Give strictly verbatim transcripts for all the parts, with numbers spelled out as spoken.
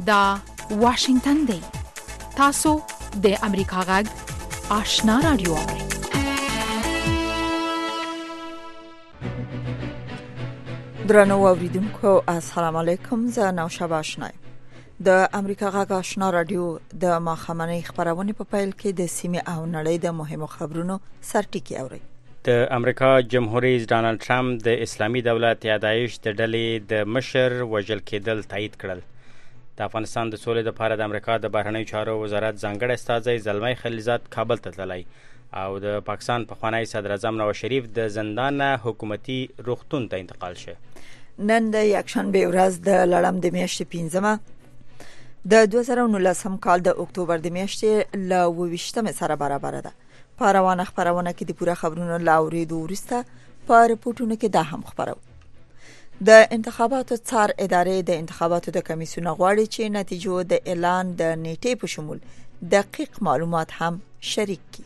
دا واشنگتن دی. تاسو د امریکا غږ آشنا رادیو اورئ. درنو اوریدونکو السلام علیکم. زه نوشابه آشنا د امریکا غږ آشنا رادیو د ماخامنۍ خبرونه په پیل کې د سیمې او نړۍ د مهمو خبرونو سرټکی اورئ. د امریکا جمهور رئیس ډانلډ ټرمپ د اسلامي دولت یا داعش د ډلې د مشر وژل کېدل تایید کړل. د افغانستان د سولې لپاره د امریکا د بهرنیو چارو وزارت ځانګړی استازی زلمی خلیلزاد کابل ته تللی او د پاکستان پخوانی صدر اعظم نواز شریف د زندان حکومتي روغتون ته انتقال شه. نن د یکشنبه ورځ د لړم د میاشتې پنځمه د دوه زره و نولسم کال د اکتوبر د میاشتې ل اوویشتمې سره برابر ده. په روانه خبرونه کې د پوره خبرونو لاوریدو وروسته په رپورټونو کې دا هم خبرو. د انتخاباتو څار ادارې د انتخاباتو د کمیسیون غواړي چې نتیجو د اعلان د نیټې په شمول دقیق معلومات هم شریک کړي.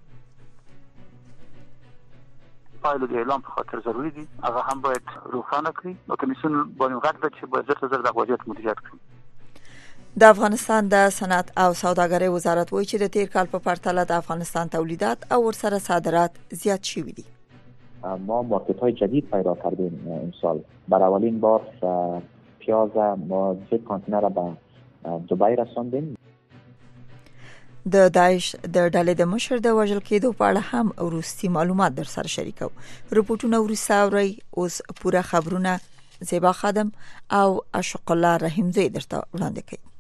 پایلو د اعلان په خاطر ضروری دي هغه هم باید روښانه کړي او کمیسیون باندې غږ وکړي چې باید زر زر د وضعیت مدیریت کړي. د افغانستان د صنعت او سوداګرۍ وزارت وایي چې د تیر کال په پرتله د افغانستان تولیدات او ورسره صادرات زیات شوي دي. ما مارکت های جدید پیدا کردیم امسال. بر اولین بار پیاز ما سه کانتینر به دبی رساندیم. د داعش د ډلې د مشر د وژل کېدو په اړه هم وروستي معلومات در سره شریکو. رپورټونه وروسته اوري. اوس پوره خبرونه زیبا خادم او اشق الله رحیمزی درته وړاندې کوي.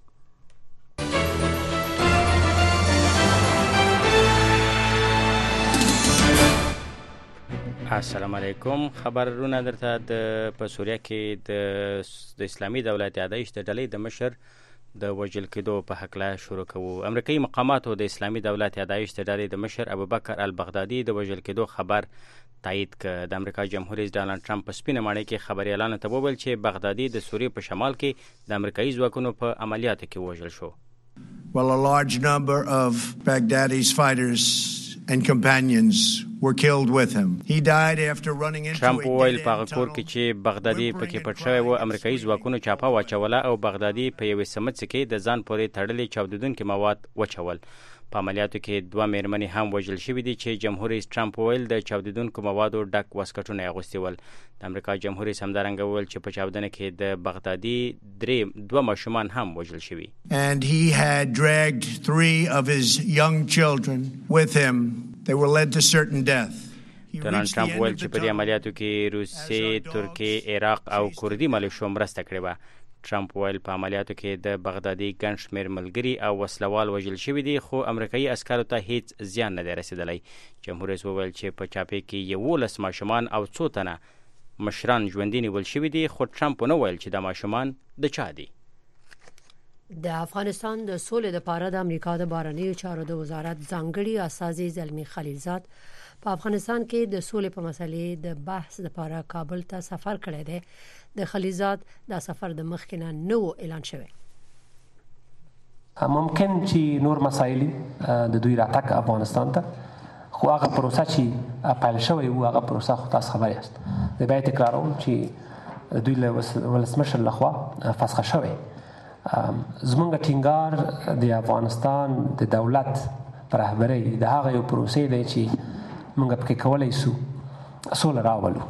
السلام علیکم. خبرونه درته د په سوریه کې د د اسلامي دولت یا داعش د ډلې د مشر د وژل کېدو په حق لا شروع کوو. امریکایي مقاماتو د اسلامي دولت یا داعش د ډلې د مشر ابوبکر البغدادي د وژل کېدو خبر تایید کړ. د امریکا جمهور رئیس ډانلډ ټرمپ په سپینه ماڼۍ کې خبريالانو ته وویل چې بغدادي د سوریې په شمال کې د امریکایي ځواکونو په عملیاتو کې وژل شو. Well, a large number of Baghdadi's fighters and companions were killed with him. He died after running into Trump ویل په کور کې چې بغدادي پکې پټ شوی و. امریکایي ځواکونو چاپه واچوله او بغدادي په یوې سمڅ کې د ځان پورې تړلې چاودیدونکي مواد وچول. په عملیاتو کې دوه میرمنې هم وژل شوې دي چې جمهور رئیس ټرمپ ویل د چاودیدونکو موادو ډک واسکټونه یې اغوستي ول. د امریکا جمهور رئیس همدارنګه ویل چې په چاودنه کې د بغدادي درې دوه ماشومان هم وژل شوي. And he had dragged three of his young children with him. They were led to certain death. ډانلډ ټرمپ ویل چې په دې عملیاتو کې روسیې، ترکیې، عراق او کوردي ملیشو مرسته کړې وه. ټرمپ ویل په عملیاتو کې د بغدادي ګڼ شمېر ملګري او وسلوال وژل شوي دي خو امریکایي عسکرو ته هیڅ زیان نه دی رسېدلی. جمهور رئیس وویل چې په چاپې کې یولس ماشومان او څو تنه مشران ژوندي نیول شوي دي خو ټرمپ ونه ویل چې دا ماشومان د چا دي. د افغانستان د سولې لپاره د امریکا د بهرنیو چارو د وزارت ځانګړي استازی زلمی خلیلزاد په افغانستان کې د سولې په مسلې د بحث لپاره کابل ته سفر کړی دی. د خلیلزاد د سفر د مخکې نه نو اعلان شوی. ممکن چې نور مسایل د دوی راتګ افغانستان ته خو هغه پروسه چې پیل شوی و هغه پروسه خو تاسو خبر یاست. د بیا تکراروم چې دوی له ولسمشر لخوا فسخ شوی. زمونږ ټینګار د افغانستان د دولت پر رهبرۍ د هغه یو پروسې دی چې موږ پکې کولای شو سوله راولو.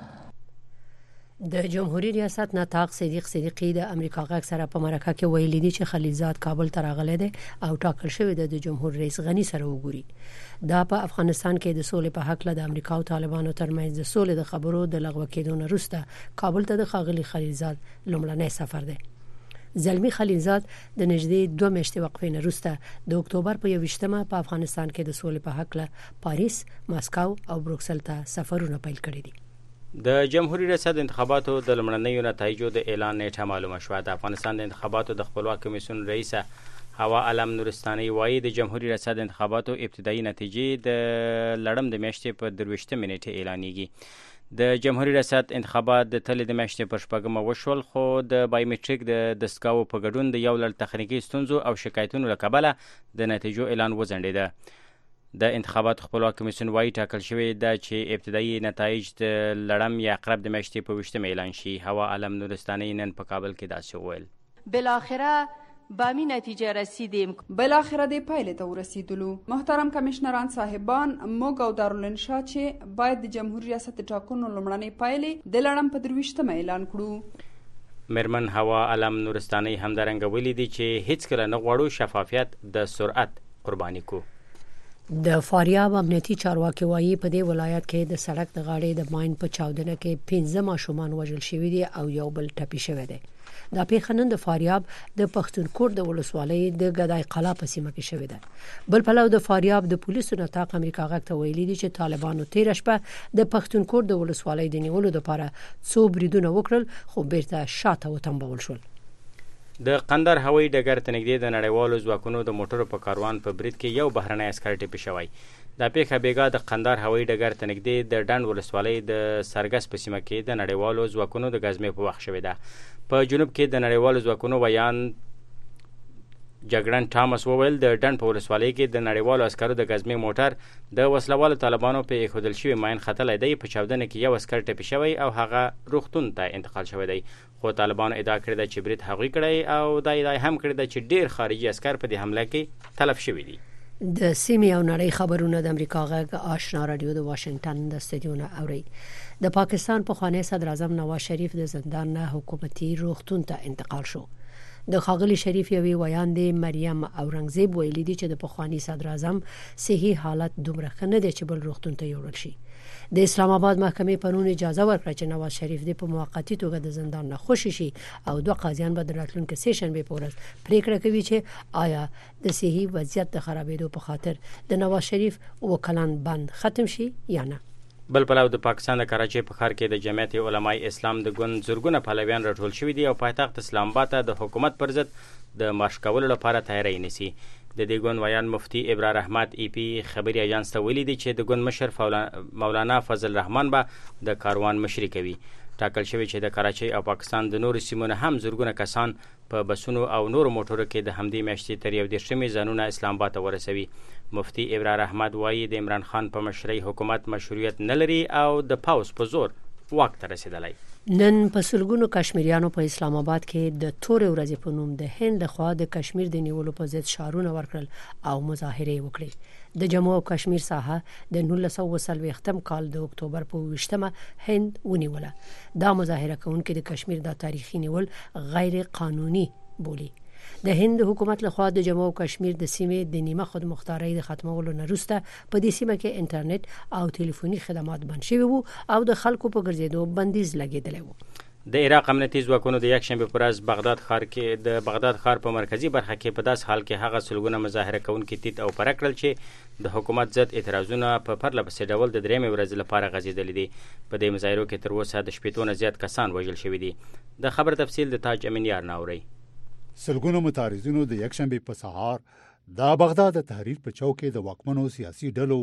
د جمهوریت ریاست نطاق صدیق صدیقی د امریکا غږ سره په مرکه کې ویلي دي چې خلیلزاد کابل ته راغلی دی او ټاکل شوی دی د جمهور رئیس غنی سره وګوري. دا په افغانستان کې د سولې په حق له د امریکا او طالبانو ترمنځ د سولې د خبرو د لغوه کېدو نه وروسته کابل ته د ښاغلي خلیلزاد لومړنی سفر دی. زلمی خلیلزاد د نږدې دوه میاشتې وقفې نه وروسته د اکتوبر په یوویشتمه په افغانستان کې د سولې په حق له پاریس، ماسکو او بروکسل ته سفرونه پیل کړي دي. د جمهوریت ریاست انتخاباتو د لومړنیو نتایجو د اعلان نیټه معلومه شوه. د افغانستان د انتخاباتو د خپلواک کمیسیون رئیسه هوا علم نورستاني وایي د جمهوریت ریاست انتخاباتو ابتدایي نتیجې د لړم د میاشتې په درویشتمې نیټه اعلانېږي. د جمهوریت ریاست انتخابات د تلې د میاشتې پر شپږمه وشول خو د بایومټریک د دستګاو په ګډون د یو لړ تخنیکي ستونزو او شکایتونو له کبله د نتیجو اعلان وځنډېده. د انتخابات خپلواک کمیسیون وايي ټاکل شوی دا چې ابتدایي نتایج د لړم یا عقرب د میاشتې په ویشتمه اعلان شي. هوا علم نورستاني نن په کابل کې داسې وویل. بالاخره بامی نتیجه رسیدیم. بالاخره د پایلې ته ورسیدلو. محترم کمشنران صاحبان، موږ او دارالانشا چې باید د جمهوریت ریاست ټاکنو لومړنۍ پایلې د لړم په درویشتمه اعلان کړو. میرمن هوا علم نورستاني همدارنګه ولیدي چې هیڅ کله نه غواړو شفافیت د سرعت قرباني کو. د فاریاب امنیتي چارواکي وایي په دې ولایت کې د سړک د غاړې د ماین په چاودنه کې پنځه ماشومان وژل شوي دي او یو بل ټپي شوی دی. دا پیښه نن د فاریاب د پښتونخوا د ولسوالۍ د ګدای قلا په سیمه کې شوې ده. بل پلو د فاریاب د پولیسو نطاق امریکا غږ ته ویلي دي چې طالبانو تیر شپه د پښتونخوا د ولسوالۍ د نیولو لپاره څو بریدونه وکړل خو بیرته شاته وتمبول شول. د قندهار هوایي ډګر ته نږدې د نړیوالو ځواکونو د موټرو په کاروان په برید کې یو بهرنی عسکر ټپي شوی. دا پیښه بیګا د قندهار هوایي ډګر ته نږدې د ډنډ ولسوالۍ د سرګس په سیمه کې د نړیوالو ځواکونو د غزمې په وخت شوې ده. په جنوب کې د نړیوالو ځواکونو ویان جګړن ټامس وویل د ډنډ په ولسوالۍ کې د نړیوالو عسکرو د غزمې موټر د وسلوالو طالبانو په ایښودل شوي ماین خطلی دی. په چاودنه کې یو عسکر ټپي شوی او هغه روغتون ته انتقال شوی دی. خو طالبانو ادعا کړې ده چې برید هغوی کړی او دا ادعا هم کړې ده چې ډیر خارجي عسکر په دې حمله کې تلف شوي دي. د سیمې او نړۍ خبرونه د امریکا غږ آشنا رادیو د واشنگټن د استودیو اوري. د پاکستان پخوانی صدر اعظم نواز شریف د زندان نه حکومتي روغتون ته انتقال شو. د خاغلی شریف یوې ویاندې مریم اورنګزیب ویلي دي چې د پخوانی صدر اعظم صحي حالت دومره ښه نه دی چې بل روغتون ته یوړل شي. د اسلام آباد محکمې پرون اجازه ورکړه چې نواز شریف د په موقتی توګه د زندان نه خوشی شي او دوه قاضیان به د راتلونکي سیشن به پورس پریکړه کوي چې آیا د صحي وضعیت د خرابېدو په خاطر د نواز شریف وکلان بند ختم شي یا نه. بل پلو د پاکستان د کراچۍ په ښار کې د جمعیت علماء اسلام د ګوند زرګونه پهلویان راټول شوي دي او پایتخت اسلام آباد ته د حکومت پر ضد د مارش کولو لپاره تیاری نیسي. د دې ګوند ویان مفتی ابرار احمد ای پی خبري اژانس ته ویلي دي چې د ګوند مشر مولانا فضل رحمان به د کاروان مشري کوي. ټاکل شوی چې د کراچۍ او پاکستان د نورو سیمو نه هم زرګونه کسان په بسونو او نورو موټرو کې د همدې میاشتې تر یو دېرشمې ځانونه اسلام آباد ته ورسوي. مفتی ابرار احمد وایي د عمران خان په مشرۍ حکومت مشروعیت نه لري او د پاوس په زور واک ته رسیدلی. نن په سلګونو کشمیریانو په اسلام آباد کې د تورې ورځې په نوم د هند لخوا د کشمیر د نیولو په ضد شعارونه ورکړل او مظاهرې وکړې. د جموں او کشمیر ساحه د نولس سوه څلوېښتم کال د اکتوبر په اوویشتمه هند ونیوله. دا مظاهره کوونکي د کشمیر د تاریخي نیول غیر قانوني بولی. د هند حکومت لخوا د جموں او کشمیر د سیمې د نیمه خود مختارۍ د ختمولو نه وروسته په دې سیمه کې انټرنیټ او ټلیفوني خدمات بند شوي وو او د خلکو په ګرځېدو بندیز لګېدلی وو. د عراق امنیتي ځواکونو د یکشنبې په ورځ بغداد ښار کې د بغداد ښار په مرکزی برخه کې په داس حال کې هغه سلګونه مظاهره کوونکي تیت او پرک کړل چې د حکومت ضد اعتراضونه په پرله پسې ډول د درېمې ورځې لپاره غځېدلي دي. په دې مظاهرو کې تر اوسه د شپېتو نه زیات کسان وژل شوي دي. د خبر تفصیل د تاج امین یار ناوري. سلګونو متعارضینو د یکشنبې په سهار د بغداد د تحریر په چوک کې د واکمنو سیاسي ډلو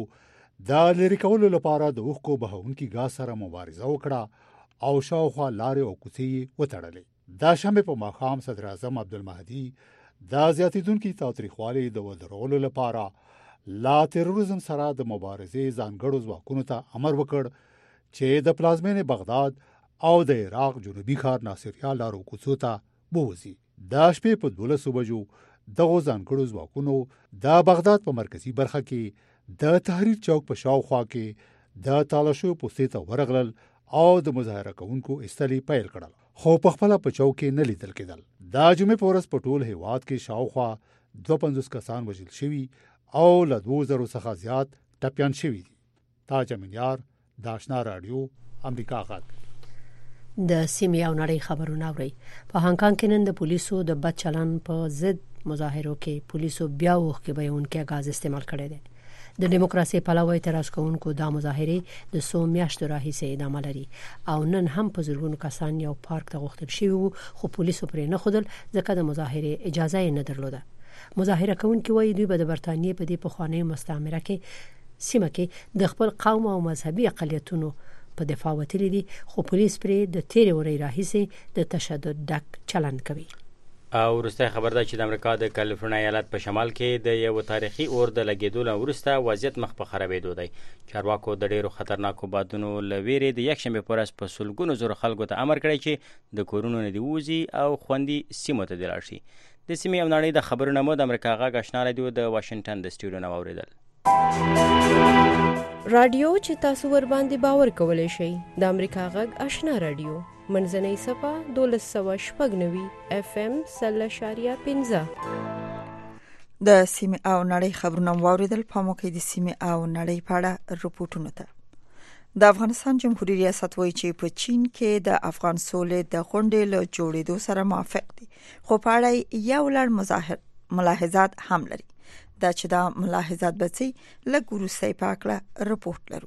د لری کولو لپاره د اوښکو بهونکي غاز سره مبارزه وکړه او شاوخوا لارې او کوڅې وتړلې. دا شنبه په ماښام صدر اعظم عبدالمهدي د زیاتېدونکي تاوتریخوالي د ودرولو لپاره لا تروریزم سره د مبارزې ځانګړو ځواکونو ته امر وکړ چې د پلازمینې بغداد او د عراق جنوبي ښار ناصریا لارو کوڅو ته بوځي. دا شپې په دولسو بجو دغو ځانګړو ځواکونو د بغداد په مرکزی برخه کې د تحریر چوک په شاوخوا کې د تالاشو پوستې ته ورغلل او د مظاهره کوونکو استلي پیل کړل، خو په خپل په چوک کې نه لیدل کېدل. دا جمعې په ورځ په ټول هیواد کې شاوخوا دوه پنځوس کسان وژل شوي او له دوه زرو څخه زیات ټپیان شوي دي. تاج امین یار، د آشنا رادیو، امریکا غږ. د سیمې او نړۍ خبرونه اوري. په هانګ کانګ کې نن د پولیسو د بد چلن په ضد مظاهرو کې پولیسو بیا وښکې بیانونکي غاز استعمال کړی دی. د دیموکراسي پلوي اعتراض کوونکو دا مظاهرې د څو میاشتو راهیسې ادامه لري او نن هم په زرګونو کسان یو پارک ته غوښتل شوي وو، خو پولیسو پرې نه ښودل ځکه د مظاهرې اجازه یې نه درلوده. مظاهره کوونکي وایي دوی به د برتانیې په دې پخوانۍ مستعمره کې سیمه کې د خپل قوم او مذهبي اقلیتونو په دفاع وتلي دي، خو پولیس پرې د تیرې ورځې راهیسې د تشدد ډک چلن کوي. او وروستی خبر ده چې د امریکا د کالیفورنیا ایالت په شمال کې د یو تاریخي اور د لګېدو نه وروسته وضعیت مخ په خرابېدو دی. چارواکو د ډېرو خطرناکو بادونو له ویرې د یکشنبې په ورځ په سلګونو زرو خلکو ته امر کړی چې د کورونو نه دې ووځي او خوندي سیمو ته دې لاړ شي. د سیمې او نړۍ د خبرونو مو د امریکا غږ آشنا رادیو د واشنگټن د سټوډیو نه واوریدل. رادیو چې تاسو ور باندې باور کولای شئ د امریکا غږ آشنا رادیو منځنۍ صفه دولس سوه شپږ نوي اف ام سل اشاریه پنځه. د سیمې او نړۍ خبرونه واوریدل. په موکې د سیمې او نړۍ په اړه رپورټونه ته. د افغانستان جمهوریت ریاست وایي چې په چین کې د افغان سولې د غونډې له جوړېدو سره موافق دي، خو په اړه یو لړ ملاحظات هم لري. دا چې دا ملاحظات به څه لږ وروسته په اړه رپورټ لرو.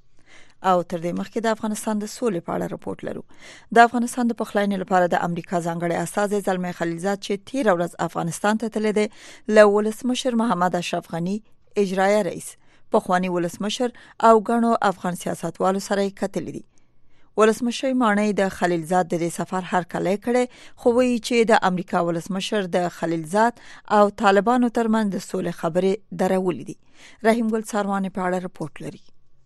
او تر دې مخکې د افغانستان د سولې په اړه رپورټ لرو. د افغانستان د پخلاینې لپاره د امریکا ځانګړي استازی زلمی خلیلزاد چې تیر ورځ افغانستان ته تللی دی، له ولسمشر محمد اشرف غني، اجرایه رئیس، پخوانی ولسمشر او غنو افغان سیاستوالو سره کتلې دي. ولسمشر مانی د خلیلزاد د سفر هرکلی کړي، خو وایي چې د امریکا ولسمشر د خلیلزاد او طالبانو ترمنځ د سولې خبرې درولې دي. رحیم ګل ساروانې په اړه رپورټ لري.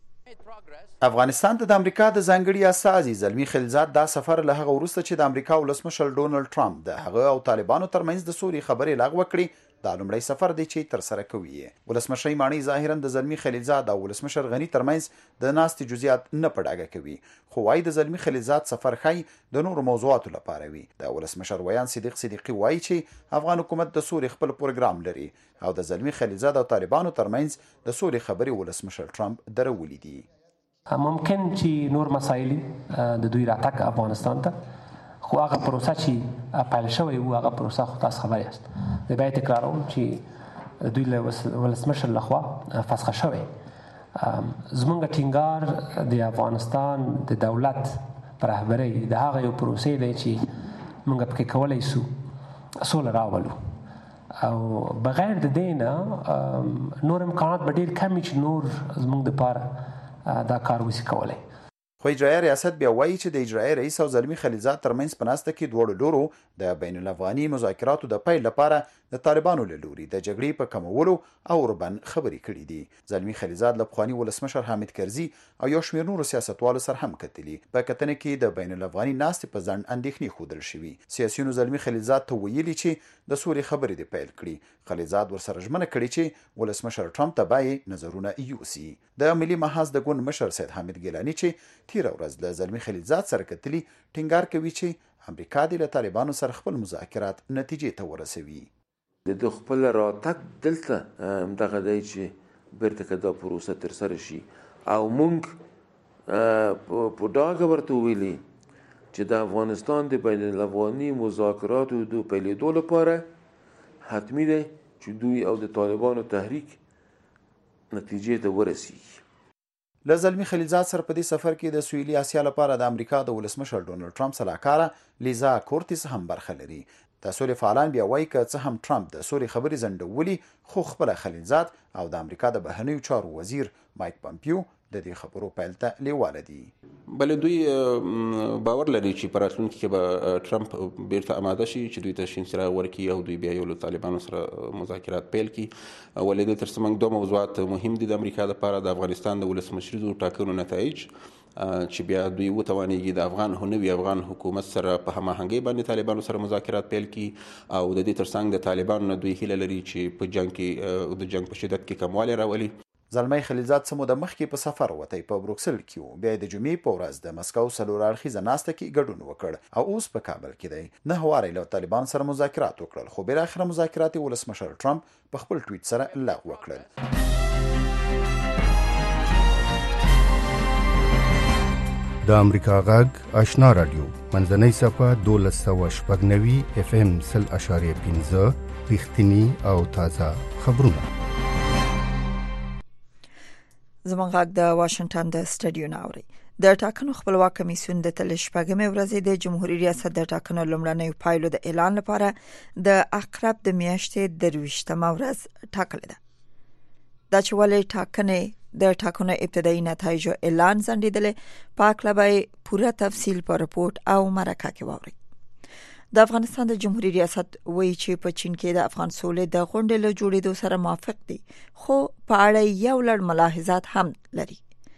افغانستان ته د امریکا د ځانګړي استازي زلمی خلیلزاد دا سفر له هغه وروسته چې د امریکا ولسمشر ډونلډ ټرمپ د هغه او طالبانو ترمنځ د سولې خبرې لغوه کړې، دا لومړی سفر دی چې تر سره کوي. ولسمشر مانی ظاهرا د زلمی خلیلزاد او ولسمشر غنی ترمنځ د ناستې جزئیات نه پډاګه کوي، خو وايي د زلمی خلیلزاد سفر خای د نورو موضوعاتو لپاره وي. د ولسمشر ویان صدیق صدیقی وايي چې افغان حکومت د سولې خپل پروګرام لري او د زلمی خلیلزاد او طالبانو ترمنځ د سولې خبرې ولسمشر ټرمپ درولې دي. ممکن چې نور مسایل د دوی راتګ افغانستان ته، خو هغه پروسه چې پیل شوی و هغه پروسه خو تاسو خبر یاست. د بیا تکراروم چې دوی له ولسمشر لخوا فسخه شوی. زمونږ ټینګار د افغانستان د دولت پر رهبرۍ د هغه یو پروسې دی چې موږ پکې کولی سو سوله راولو، او بغیر د دې نه نور امکانات به ډېر کم چې نور زمونږ دپاره دا کار وشي کولی. خو اجرایه ریاست بیا وایي چې د اجرایه رئیس او زلمی خلیلزاد ترمنځ په ناسته کې دواړو لورو د بین الافغاني مذاکراتو د پیل لپاره د طالبانو له لوري د جګړې په کمولو او اوربند خبرې کړې دي. زلمی خلیلزاد له پخواني ولسمشر حامد کرزي او یو شمېر نورو سیاستوالو سره هم کتلي. په کتنه کې د بین الافغاني ناستې په ځنډ اندېښنې ښودل شوي. سیاسیونو زلمی خلیلزاد ته ویلي چې د سولې خبرې دې پیل کړي. خلیلزاد ورسره ژمنه کړې چې ولسمشر ټرمپ ته باید نظرونه یوسي. د ملي محاذ د ګوند مشر سید حامد ګیلاني چې تیر ورځ له زلمی خلیلزاد سره کتلي، ټینګار کوي چې امریکا د له طالبانو سره خپل مذاکرات نتیجې ته ورسوي. د خپل راتګ دلته دغه دی چې بیرته که دا پروسه ترسره شي، او موږ په ډاګه ورته ویلي چې د افغانستان د بین الافغاني مذاکراتو د پیلېدو لپاره حتمي دی چې دوی او د طالبانو تحریک نتیجې ته ورسیږي. له زلمی خلیلزاد سره په دې سفر کې د سویلي اسیا لپاره د امریکا د ولسمشر ډونلډ ټرمپ سلاکاره لیزا کورتیس هم برخه لري. د سولې فعالان بیا وایي که څه هم ټرمپ د سولې خبرې ځنډولي، خو خپله خلیلزاد او د امریکا د بهرنیو چارو وزیر مایک پامپیو د دې خبرو پیل ته لیواله دي. بلې دوی باور لري چې په راتلونکي کې به ټرمپ بیرته آماده شي چې دوی ته شین څراغ ورکړي او دوی بیا یو له طالبانو سره مذاکرات پیل کړي. ولې د تر څه موږ دوه موضوعات مهم دي د امریکا لپاره: د افغانستان د ولسمشریزو ټاکنو نتایج چې بیا دوی وتوانېږي د افغان نوي افغان حکومت سره په هماهنګۍ باندې طالبانو سره مذاکرات پیل کړي، او د دې ترڅنګ د طالبانو نه دوی هیله لري چې په جنگ کې د جنگ په شدت کې کموالی راولي. زلمی خلیلزاد څه موده مخکې په سفر وتی په بروکسل کې و، بیا د جمعې په ورځ د مسکو څلور اړخیزه ناسته کې ګډون وکړ او اوس په کابل کې دی. نهه واره له طالبان سره مذاکرات وکړل، خو بالاخره مذاکرات ولسمشر ټرمپ په خپل ټویټ سره لغوه کړل. د امریکا غږ آشنا رادیو منځنۍ صفه دولس سوه شپږ نوي اف ام سل اشاریه پنځه رښتینی او تازه خبرونه. زموږ غږ د واشنگټن د سټډیو ناوري. د ټاکنو خپلواک کمیسیون د تل شپږمې ورځې د جمهوریت ریاست د ټاکنو لومړنۍ پایلو د اعلان لپاره د اقرب د میاشتې درویشتمه ورځ ټاکلې ده. دا چې ولې ټاکنې د ټاکنو ابتدایي نتایج اعلان ځنډیدل، پاک لبای پوره تفصیل په رپورت او مرکه کې واوري. د افغانستان د جمهوریت ریاست وایي چې په چین کې د افغان سولې د غونډې له جوړېدو سره موافق دي، خو په اړه یو لړ ملاحظات هم لري.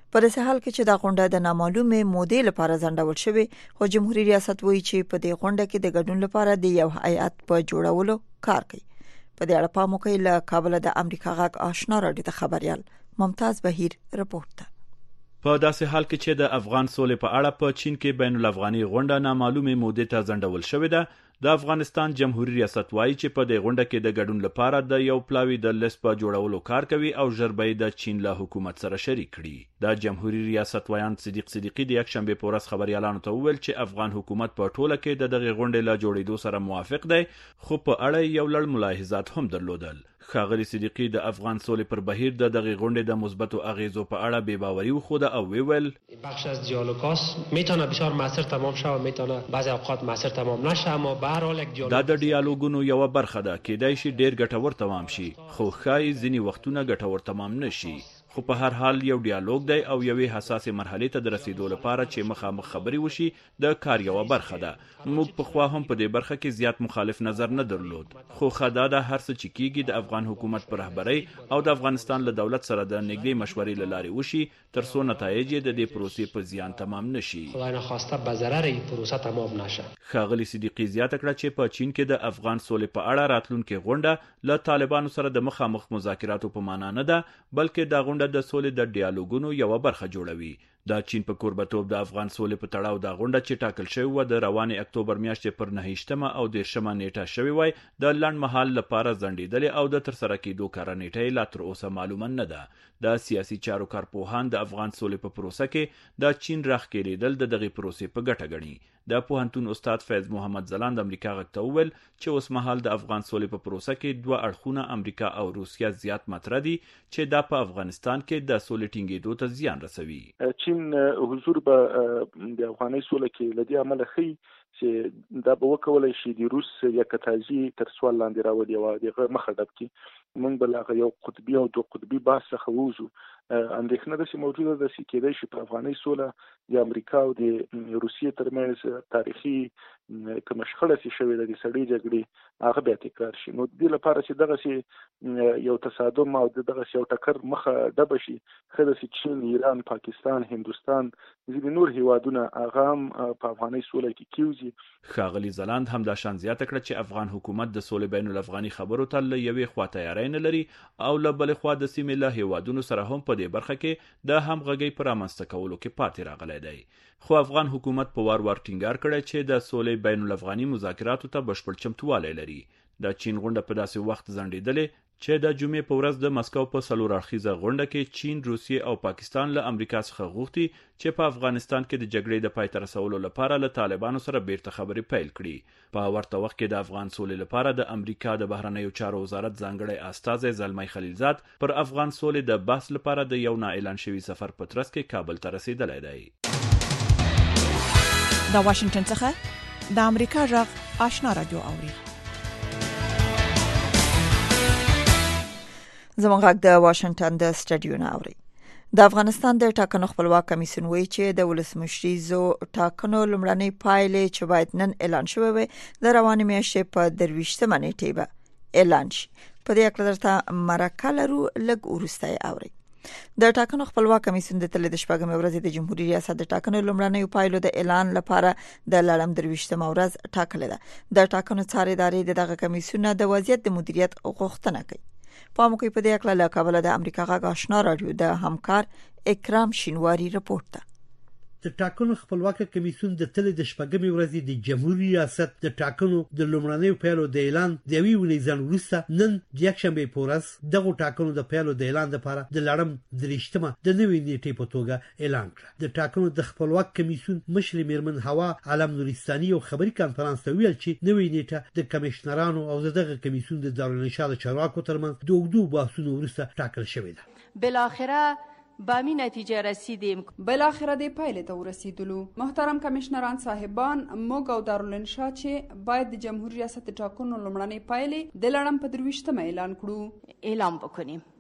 په داسې حال کې چې دا غونډه د نامعلومه مودې لپاره ځنډول شوې، خو جمهوریت ریاست وایي چې په دې غونډه کې د ګډون لپاره د یو هیئت په جوړولو کار کوي. په دې اړه پام وکړئ. له کابل د امریکا غږ آشنا راډیو ته خبريال ممتاز بهیر رپورټ ده. په داسې حال کې چې د افغان سولې په اړه په چین کې بین الافغاني غونډه نامعلومه مودې ته ځنډول شوې ده، د افغانستان جمهوریت ریاست وایي چې په دې غونډه کې د ګډون لپاره د یو پلاوی د لیست په جوړولو کار کوي او ژر به د چین له حکومت سره شریک کړي. د جمهوریت ریاست ویان صدیق صدیقی د یک شنبه په ورځ خبريالانو ته وویل چې افغان حکومت په ټوله کې د دغه غونډې له جوړېدو سره موافق دی، خو په اړه یو لړ ملاحظات هم درلودل. ښاغلي صدیقی د افغان سولې پر بهیر د دغه غونډې د مثبتو اغیزو په اړه بې باوري وښوده او ویل بخش از دیالوگاس میتونه بسیار موثر تمام شه و میتونه بعضی اوقات موثر تمام نشه، اما به هر حال یک دیالوگ دا د ډیالوګونو یو برخه ده، کېدای شي ډیر ګټور تمام شي، خو ښایي ځینې وختونه ګټور تمام نشي. خو په هر حال یو ډیالوګ دی او یوې حساسې مرحلې ته د رسیدو لپاره چې مخامخ خبرې وشي د کار یو برخه ده. موږ په خوا هم په دې برخه کې زیات مخالف نظر نه درلود، خو خدا د هر څه چې کیږي د افغان حکومت پر رهبرۍ او د افغانستان له دولت سره د نږدې مشورې له لارې وشي ترڅو نتایج د دې پروسې په زیان تمام نشي. خدای نخواسته به ضرر این پروسه تمام نشه. ښاغلي صدیقی زیاته کړه چې په چین کې د افغان سولې په اړه راتلونکې غونډه له طالبانو سره د مخامخ مذاکراتو په معنا نه ده، بلکې دا غونډه د سولې د ډیالوګونو یو برخه جوړوي. د چین په کوربتوب د افغان سولې په تړاو د غونډه چې ټاکل شوی و د روانې اکتوبر میاشتې پر نهشتمه او دیرشمه نیټه شوی وای د لنډ مهال لپاره ځنډېدلې او د ترسره کېدو کاره نیټه لا تر اوسه معلومه نه ده. د سیاسي چارو کارپوهان د افغان سولې په پروسه کې د چین راښکېدل د دغه پروسې په ګټه ګڼي. د پوهنتون استاد فیض محمد ځلاند امریکا غږ ته وویل چې اوس مهال د افغان سولې په پروسه کې دوه اړخونه امریکا او روسیا زیات مطرح دي چې دا په افغانستان کې د سولې ټینګېدو ته زیان رسوي. چین حضور به د افغاني سولې کې لدی عمل خي چې دا به وکولای شي د روس یکتازي تر سوال لاندې راوړي او دغه مخه ډب کی موږ بل یو قطبي او دوه قطبي بحث څخه ووزو. اندېښنه د سیمه موجوده ده چې کېدای شي په افغاني سوله د امریکا او د روسیې ترمنځ تاریخي کوم شخړه چې شوې ده د سړې جګړې هغه بیا تکرار شي. نو د دې لپاره چې دغه سي یو تصادم او دغه یو ټکر مخه ډب شي، خله چې چین، ایران، پاکستان، هندستان ځینې نور هیوادونه هغه هم په افغاني سوله کې کیږي. ښاغلي ځلاند هم دا شان زیاته کړه چې افغان حکومت د سولې بین الافغاني خبرو ته له یوې خوا تیاری نه لري او له بلې خوا د سیمې له هیوادونو سره هم په دې برخه کې د همغږۍ په رامنځته کولو کې پاتې راغلی دی. خو افغان حکومت په وار وار ټینګار کړی چې د سولې بین الافغاني مذاکراتو ته بشپړ چمتووالی لري. د چین غونډه په داسې وخت ځنډېدلې چې د جمعې په ورځ د مسکو په څلور اړخیزه غونډه کې چین، روسیې او پاکستان له امریکا څخه غوښتي چې په افغانستان کې د جګړې د پای ته رسولو لپاره له طالبانو سره بیرته خبرې پیل کړي. په ورته وخت کې د افغان سولې لپاره د امریکا د بهرنیو چارو وزارت ځانګړی استازی زلمی خلیلزاد پر افغان سولې د بحث لپاره د یو نا اعلان شوي سفر په ترڅ کې کابل ته رسیدلی دی. د واشنگټن څخه د امریکا غږ آشنا رادیو اوري. زموږ غږ د واشنگټن د سټډیو نه اوري. د افغانستان د ټاکنو خپلواک کمیسیون وایي چې د ولسمشریزو ټاکنو لومړنۍ پایلې چې باید نن اعلان شوې وي د روانې میاشتې په درویشتمه نیټه به اعلان شي. په دې اړه درته مرکه لرو، لږ وروسته یې اوري. د ټاکنو خپلواک کمیسیون د تل د شپږمې ورځې د جمهوریت ریاست د ټاکنو لومړنۍ پایلو د اعلان لپاره د لړم درویشتمه ورځ ټاکلې ده. د ټاکنو څاري ادارې د دغه کمیسیون د وضعیت د مدیریت غوښتنه کوي. پام کوي په دې اړه له کابل د امریکا غږ آشنا رادیو د همکار اکرام شینواری رپورټ ده. د ټاکنو خپلواک کمیسیون د تل د شپږمې ورځې د جمهوریت ریاست د ټاکنو د لومړنیو پیلو د اعلان د یوې ونې ځان وروسته نن د یکشنبې په ورځ دغه ټاکنو د پیلو د اعلان لپاره د لړم دریشتمه د نوې نیټې په توګه اعلان کړ. د ټاکنو د خپلواک کمیسیون مشر میرمن هوا عالم نورستاني یو خبري کانفرنس ته ویل چې نوې نیټه د کمشنرانو او دغه کمیسیون د دارالانشا د چارواکو ترمنځ د اوږدو بحثونو وروسته ټاکل شوې ده. بالاخره با می نتیجه رسیدیم. بالاخره د پایلې ته ورسیدلو. محترم کمشنران صاحبان، موږ او دارالانشا چې باید د جمهوریت ریاست ټاکنو لومړنۍ پایلې د لړم په درویشتمه اعلان کړو. اعلان وکړو.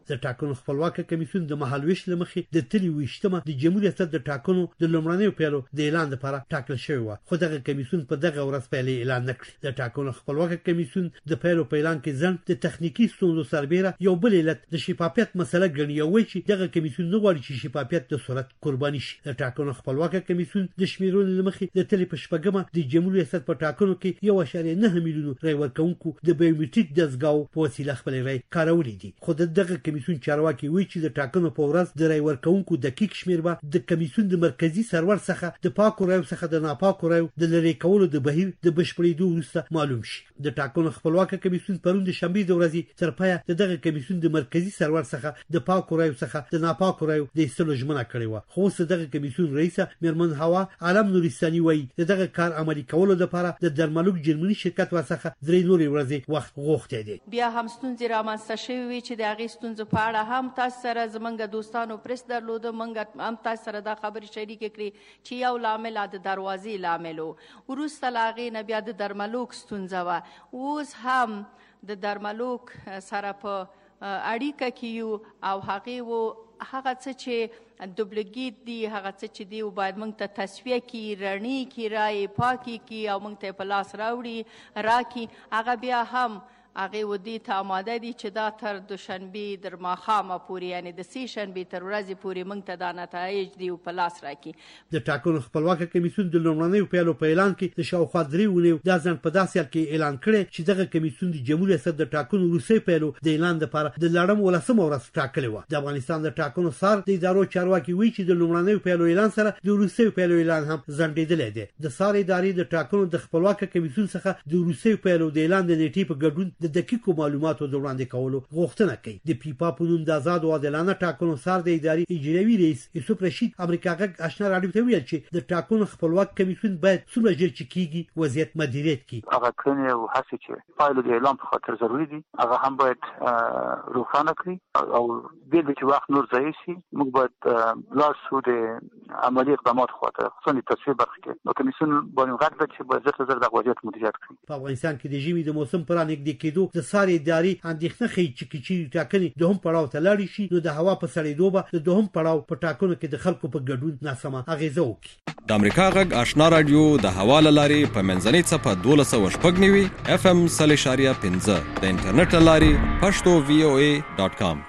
د ټاکنو خپلواک کمیسیون د مهالويش لمخې د تلي وشتمه د جمهوریت ریاست د ټاکنو د لومړنیو پیلو د اعلان لپاره ټاکل شوی و، خو دغه کمیسیون په دغه ورځ پیل اعلان نکړ. د ټاکنو خپلواک کمیسیون د پیلو په اعلان کې ځن د تخنیکی ستونزو سربېره یو بل علت د شفافیت مسله ګڼي او چې دغه کمیسیون نه غواړي چې شفافیت د صورت قرباني شي. د ټاکنو خپلواک کمیسیون د شمیرونې لمخې د تلي په شپږمه د جمهوریت ریاست په ټاکنو کې یو اشاریه نه میلیون رای ورکونکو د بایومټریک دستګاو په وسیله خپل رای کارولې دي، خو دغه کمیسیون چارواکي وایي چې د ټاکنو په ورځ د رای ورکونکو دقیق شمیر به د کمیسیون د مرکزی سرور څخه د پاکو رایو څخه د ناپاکو رایو د لری کولو د بهیر د بشپړېدو وروسته معلوم شي. د ټاکنو خپلواک کمیسیون پرون د شنبه د ورځې تر پایه د دغه کمیسیون د مرکزی سرور څخه د پاکو رایو څخه د ناپاکو رایو د ایستلو ژمنه کړې و، خو اوس دغه کمیسیون رئیس میرمن هوا عالم نورستاني وایي دغه کار عملي کولو لپاره د درملوک جرمني شرکت ورڅخه درې نورې ورځې وخت غوښتی دی. بیا هم ستونزې رامنځته شوې وي چې د هغې ستونزو په اړه هم تاسو سره زموږ دوستانو پریس درلوده، موږ هم تاسو سره دا خبرې شریکې کړې چې یو لامل د دروازې لامل و، وروسته له هغې نه بیا د درملوک ستونزه وه. اوس هم د درملوک سره په اړیکه کې یو او هغې و هغه څه چې دوبلګیت دي، هغه څه چې دی باید موږ ته تصفیه کی، رڼې کی، رای پاکی کی او موږ ته په لاس راوړي راکی. هغه بیا هم هغه ودی ته آماده دي چې دا تر دوشنبه در ماښامه پورې یعنی د سې شنبې تر ورځې پورې موږ ته دا نتایج دی په لاس راکړي. د ټاکنو خپلواک کمیسیون د لومړنیو پیلو په اعلان کې د شاوخوا درې ونیو دا ځان په داسې حال کې اعلان کړی چې دغه کمیسیون د جمهوریت ریاست د ټاکنو وروستي پیلو د اعلان لپاره د لړم ولسمه ورځ ټاکلې وه. د افغانستان د ټاکنو سار د ادارو چارواکي وایي چې د لومړنیو پیلو اعلان سره د وروستي پیلو اعلان هم ځنډېدلی دی. د سار ادارې د ټاکنو د خپلواک کمیسیون څخه د وروستي پیلو د اعلان د نیټې په ګډون د دقیقو معلوماتو د وړاندې کولو غوښتنه کوي. د پیپا په نوم د آزاد او عادلانه ټاکنو سار د ادارې اجرایي رئیس یوسف رشید امریکا غږ آشنا راډیو ته ویل چې د ټاکنو خپلواک کمیسیون باید څومره ژر چې کیږي وضعیت مدیریت کړي. هغه کړنې او هڅې چې پایلو د اعلان په خاطر ضروري دي هغه هم باید روښانه کړي او د دې چې وخت نور ضایع شي موږ باید لاس شو د عملي اقدامات خاطر خصوصا د تصویر برخه کې نو کمیسیون باید غږ د چې باید زر زر د وضعیت مدیریت کړي. په افغانستان کې د ژمي د موسم پر نږدې کېدو د سار ادارې اندېښنه ښیي چې کچېرې ټاکنې دوهم پړاو ته لاړې شي نو د هوا په سړېدو به د دوهم پړاو په ټاکنو کې د خلکو په ګډون ناسمه اغېزه وکړي. د امریکا غږ آشنا راډیو د هوا له لارې په منځنۍ څپه دولس سوه شپږ نوي اف ام سل اشاریه پنځه د انټرنیټ له لارې پښتو وی او ای ډاټ کام.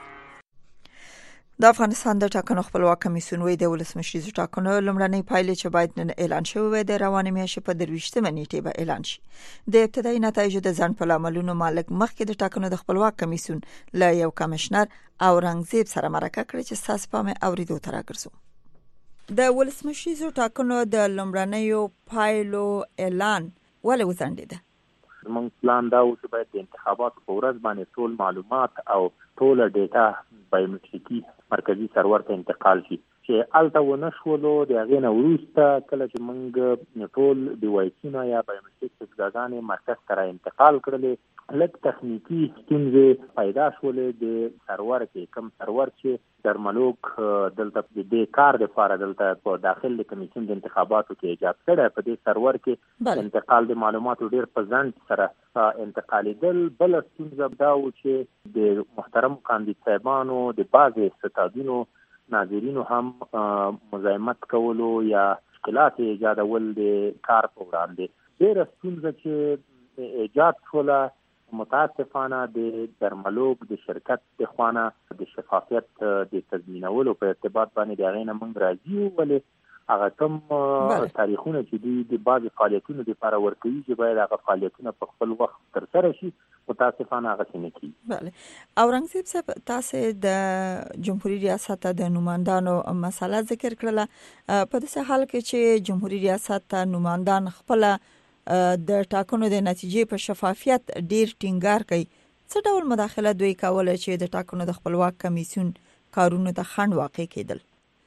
د افغانستان د ټاکنو خپلواک کمیسیون وی د ولسمشریزو ټاکنو لومړنۍ پایلې چې باید نن اعلان شوې وي د روانې میاشتې په درویشتمه نیټه به اعلان شي. د ابتدایي نتایجو د ځان په لاملونو مالک مخکې د ټاکنو د خپلواک کمیسیون له یو کمشنر اورنګزیب سره مرکه کړې چې ساس په مې اوریدو تر راګرځو. د ولسمشریزو ټاکنو د لومړنیو پایلو اعلان ولې وځنډېده؟ زموږ پلان دا و چې باید د انتخاباتو په ورځ باندې ټول معلومات او ټول ډیټا بایومټریکي مرکزی سرور ته انتقال شي چې الته ونه شولو. د هغې نه وروسته کله چې موږ ټول ډیوایسونه یا بایومټریک سرټیفیکټونه مرکز ته را انتقال کړلې لږ تخنیکي ستونزې پیدا شولې. د سرور کې کوم سرور چې درملوک دلته د دې کار لپاره دلته په داخل د کمیسیون د انتخاباتو کې ایجاد کړی په دې سرور کې انتقال د معلوماتو ډیر په ځنډ سره انتقالېدل. بل ستونزه دا و چې د محترم کاندید صاحبانو د بعضې ستادونو ناظرینو هم مزاحمت کولو یا مشکلات ایجادول د کار په وړاندې ډیره ستونزه چې ایجاد شوله. متاسفانه د درملوک د شرکت د خوانه د شفافیت د تضمینولو په ارتباط باندې د هغې نه موږ راضي یو، ولې هغه کوم تاریخونه چې دوی د بعضې فعالیتونو دپاره ورکوي چې باید هغه فعالیتونه په خپل وخت ترسره شي، متاسفانه هغسې نه کېږي. بله اورنګزیب صاحب تاسې د جمهوري ریاست د نمایندانو مسله ذکر کړله. په داسې حال کې چې جمهوري ریاست نمایندان خپله د ټاکنو د نتیجې په شفافیت ډیر ټینګار کوي، څه ډول مداخله دوی کوله چې د ټاکنو د خپلواک کمیسیون کارونو ته خنډ واقع کېدل؟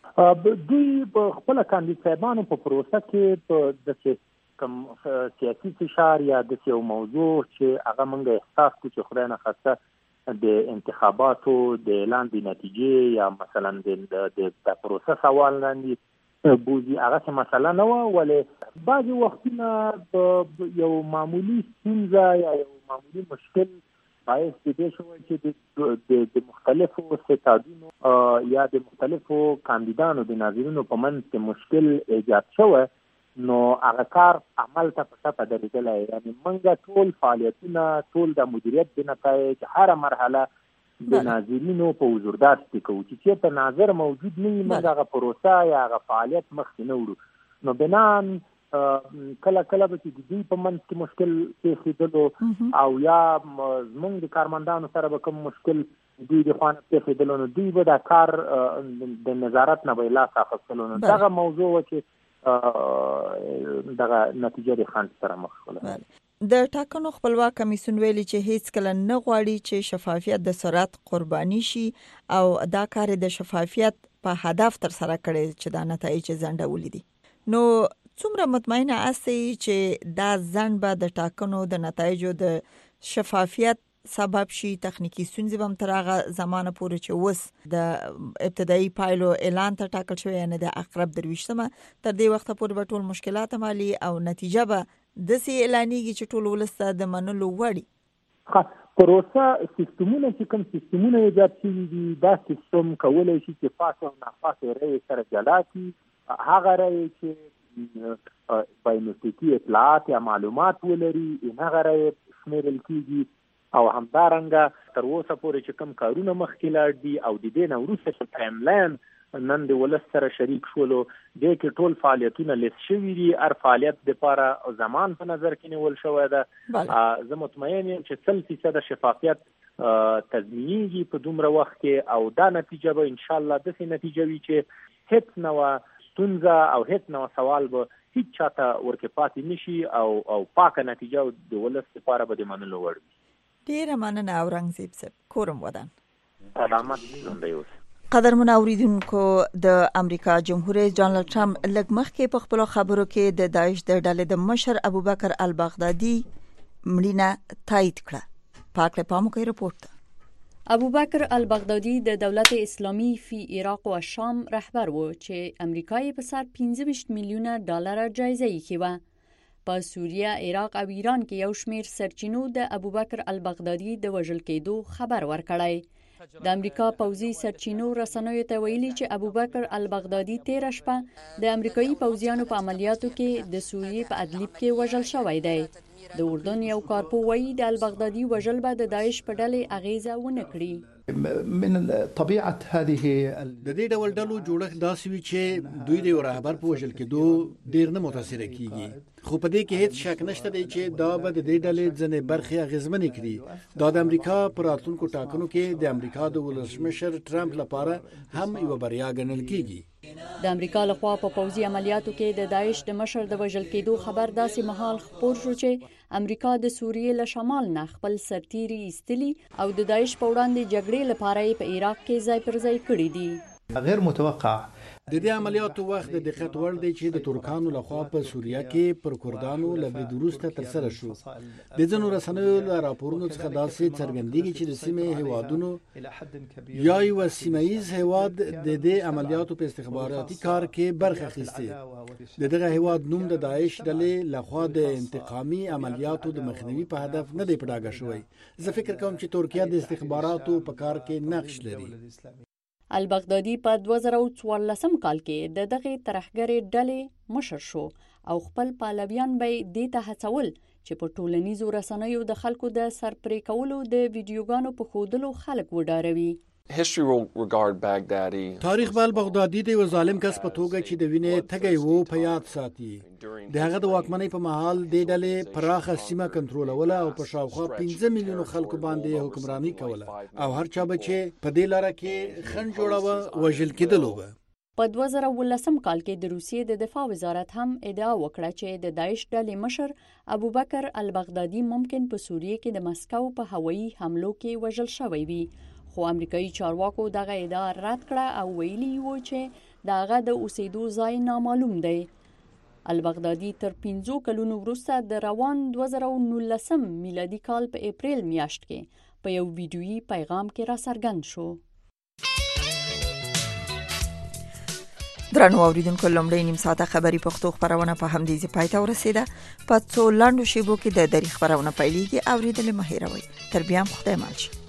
دوی په خپل کاندید صاحبانو په پروسه کې په داسې کوم سیاسي فشار یا داسې یو موضوع چې هغه موږ احساس کړو چې خدای نخواسته د انتخاباتو د اعلان د نتیجې یا مثلا د د پروسه سوال لاندې بوزي هغه څه مسله نه وه، ولې بعضې وختونه یو معمولي ستونزه یا یو معمولي مشکل باعث دې شو چې د مختلفو ستادونو یا د مختلفو کاندیدانو د ناظرینو په منځ کې مشکل ایجاد شوی، نو هغه کار عمل ته په ټپه درېدلی. یعنې موږ ټول فعالیتونه، ټول د مدیریت د نتایج، هره مرحله د ناظرینو په حضوردار کې کوو. چې چېرته ناظر موجود نه وي، موږ هغه پروسه یا هغه فعالیت مخکې نه وړو. نو بنان کله کله به چې د دوی په منځ کې مشکل پېښېدلو او یا زموږ د کارمندانو سره به کوم مشکل دوی د خوا نه پېښېدلو، نو دوی به دا کار د نظارت نه به یې لاس اخیستلو. نو دغه موضوع وه چې دغه نتیجه د خنډ سره مخ شوله. د ټاکنو خپلواک کمیسیون ویلي چې هیڅ کله نه غواړي چې شفافیت د سرعت قرباني شي او دا کار د شفافیت په هدف تر سره کړي چې دا نتایج ځنډولي دي. نو څومره مطمئنه اسئ چې دا ځنډ به د ټاکنو د نتایجو د شفافیت سبب شي؟ تخنیکی ستونزې به هم تر هغه زمانه پورې چې اوس د ابتدایي پایلو اعلان ته ټاکل شوی، یعنې د اقرب درویشتمه تر دې وخته پورې به ټول مشکلات مالي او نتیجه به داسې اعلانېږي چې ټول ولس ته د منلو وړي. پروسه سیستمونه چې کوم سیستمونه ایجاد شوي دي، دا سیستم کولی شي چې پاس او ناپاسې رایې سره جلا کړي. هغه رایې چې بایومټریکي اطلاعات یا معلومات ولري، هغه رایې شمیرل کېږي. او همدارنګه تر اوسه پورې چې کوم کارونه مخکې لاړ دي او د دې نه وروسته چې ټایم لاین نن د ولس سره شریک شولو، دې کې ټول فعالیتونه لیست شوي دي. هر فعالیت دپاره زمان په نظر کې نیول شوی ده. زه مطمئن یم چې سل فیصده شفافیت تضمینېږي په دومره وخت کې، او دا نتیجه به انشاءالله داسې نتیجه وي چې هیڅ نوه ستونزه او هیڅ نوه سوال به هیڅ چاته ورکې پاتې نشي او او پاکه نتیجه د ولس لپاره به د منلو وړ وي. ډیره مننه اورنګزیب صاحب. کورم ودان. سلامت ژوندی اوسئ. قدرمن اوریدونکو، د امریکا جمهور رئیس ډانلډ ټرمپ لږ مخکې په خپلو خبرو کې د داعش د ډلې د مشر ابوبکر البغدادي مړینه تایید کړه. پاک له پامو کوي رپورت. ابوبکر البغدادي د دولت اسلامی فی عراق و شام رهبر و چې امریکا یې په سر پنځه ویشت میلیونه ډالر جایزه یې کړه. په سوریه، عراق او ایران کې یو شمیر سرچینو د ابوبکر البغدادي د وژل کېدو خبر ورکړی. د امریکا پوځي سرچینو رسنیو ته ویلي چې ابوبکر البغدادي تیره شپه د امریکایي پوځیانو په عملیاتو کې د سوریې په ادلیب کې وژل شوی دی. د اردن یو کارپو وایي د البغدادي وژل به د داعش په ډلې اغیزه ونه کړي. من طبيعه هذه د دې ډول ډلو جوړښت داسې وي چې دوی د یو رهبر په وژل کېدو ډیر نه متاثره کیږي، خو په دې کې هیڅ شک نشته دی چې دا به د دې ډلې ځینې برخې اغیزمنې کړي. دا د امریکا په راتلونکو ټاکنو کې د امریکا د ولسمشر ټرمپ لپاره هم یوه بریا ګڼل کیږي. د امریکا لخوا په پوځي عملیاتو کې د داعش د مشر د وژل کېدو خبر داسې مهال خپور شو چې امریکا د سوریې له شمال نه خپل سرتیري ایستلي او د داعش په وړاندې جګړې لپاره یې په عراق کې ځای پر ځای کړي دي. غیر متوقع د دې عملیاتو وخت د دقت وړ دی چې د ترکانو لخوا په سوریه کې پر کردانو له برید وروسته ترسره شو. د ځینو رسنیو له راپورونو څخه داسې څرګندېږي چې د سیمې هیوادونو یا یو سیمه ییز هیواد د دې عملیاتو په استخباراتي کار کې برخه اخیستې. د دغه هیواد نوم د داعش ډلې لخوا د انتقامي عملیاتو د مخنیوي په هدف نه دی په ډاګه شوی. زه فکر کوم چې ترکیه د استخباراتو په کار کې نقش لري. البغدادي په دوه زره څوارلسم کال کې د دغه ترهګرې ډلې مشر شو او خپل پهلویان به دې ته هڅول چې په ټولنیزو رسنیو د خلکو د سرپرې کولو د ویډیوګانو په ښودلو خلک وډاروي. تاریخ به البغدادي د یو ظالم کس په توګه چې د وینې تږی و په یاد ساتي. د هغه د واکمنۍ په مهال د ډلې پراخه سیمه کنټرولوله او په شاوخوا پنځه میلیونو خلکو باندې حکمراني کوله او هر چا به چې په دې لاره کې خنډ جوړاوه وژل کېدلو به. په دوه زره اوولسم کال کې د روسیې د دفاع وزارت هم ادعا وکړه چې د داعش ډلې مشر ابوبکر البغدادي ممکن په سوریې کې د مسکو په هوایي حملو کې وژل شوی وي. خو امریکایي چارواکو دغه ادعا رد کړه او ویلي وو چې د هغه د اوسېدو ځای نامعلوم دی. البغدادي تر پنځو کلونو وروسته د روان دوه زره نولسم میلادي کال په اپریل میاشت کې په یو ویډیویي پیغام کې را څرګند شو. درنو اوریدونکو لومړی نیم ساعته خبري پښتو خبرونه په همدې ځای پای ته ورسیده. په څو لاندو شیبو کې د دری خبرونه پیلېږي. اوریدل مه هېروئ. تر بیا هم خدای مل شي.